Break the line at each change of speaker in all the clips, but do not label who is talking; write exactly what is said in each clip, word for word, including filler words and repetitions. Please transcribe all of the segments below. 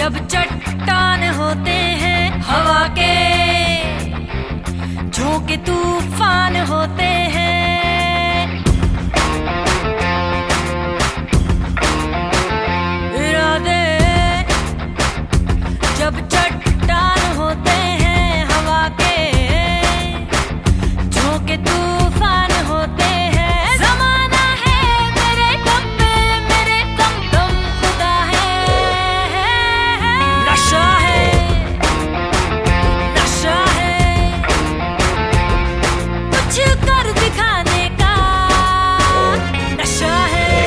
जब चट्टान होते हैं हवा के, झोंके तूफान होते हैं, इरादे जब चट्टान होते हैं हवा के, झोंके तूफान होते हैं। ज़माना है मेरे गम पे, मेरे गम गम खुदा है, नशा है, नशा है, कुछ कर दिखाने का नशा है,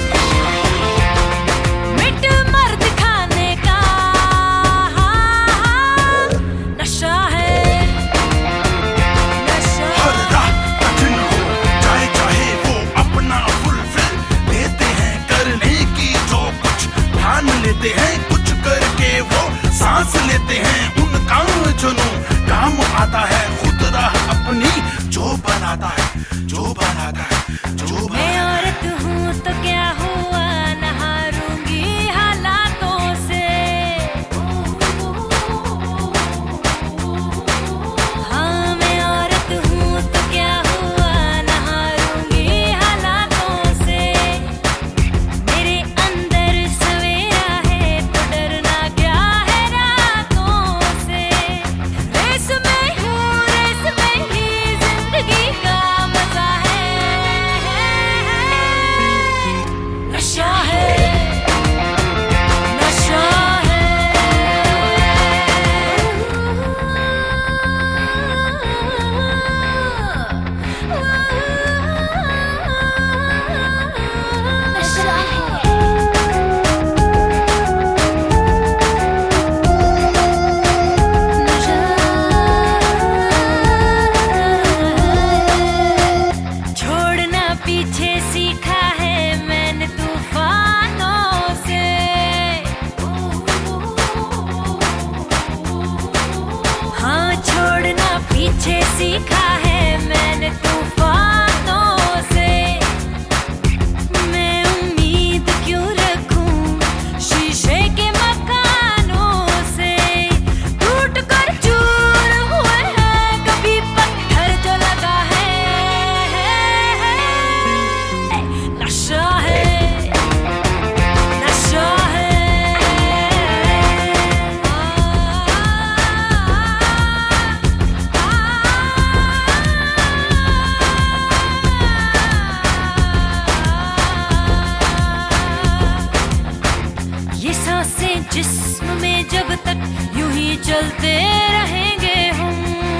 मिट मर दिखाने का नशा है, नशा।
हर राह कठिन हो चाहे चाहे वो अपना फुलफिल देते हैं करने की जो कुछ ठान लेते हैं, कुछ करके वो सांस लेते हैं। उनका जुनून काम आता है, खुद राह अपनी जो बनाता है, जो बनाता है, जो
मैं औरत हूँ तो क्या हुआ, न हारूंगी हालातों से। हाँ मैं औरत हूँ तो क्या हुआ, न हारूंगी हालातों से। मेरे अंदर सवेरा है तो डरना क्या है रातों से। रेस में हूँ, रेस में ही जिंदगी का मजा है, नशा है, नशा है, नशा है। छोड़ना पीछे सीखा है मैंने तूफानों से। हाँ छोड़ना पीछे सीखा है मैंने तूफानों से। मैं उम्मीद क्यों रखूं शीशे के मकानों से। टूट कर चूर हुए हैं कभी पत्थर जो लगा है, नशा है, नशा है। ये सांसें जिस्म में जब तक यूं ही चलते रहेंगे हम।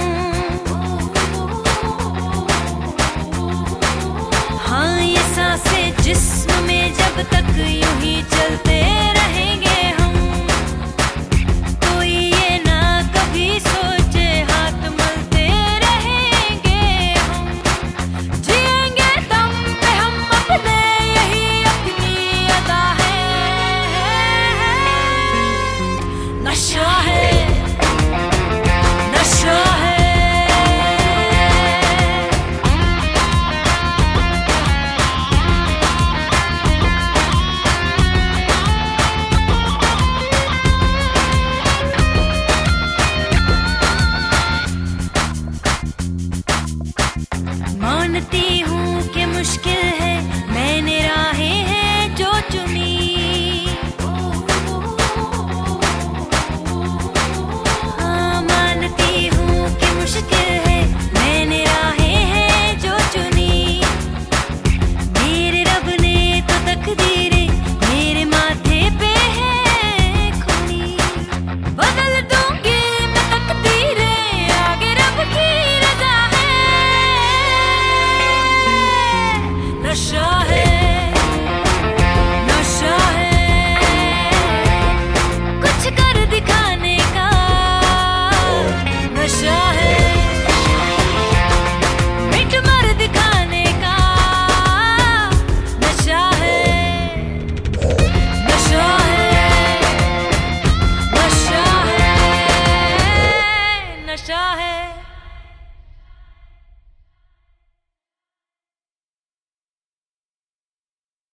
हाँ ये सांसें जिस्म में जब तक यूं ही चलते रहेंगे हम। कोई ये ना कभी सोचे हाथ मलते रहेंगे हम। जिएंगे दम पे हम अपने, यही अपनी अदा है, नशा है, नशा है। मानती हूँ कि मुश्किल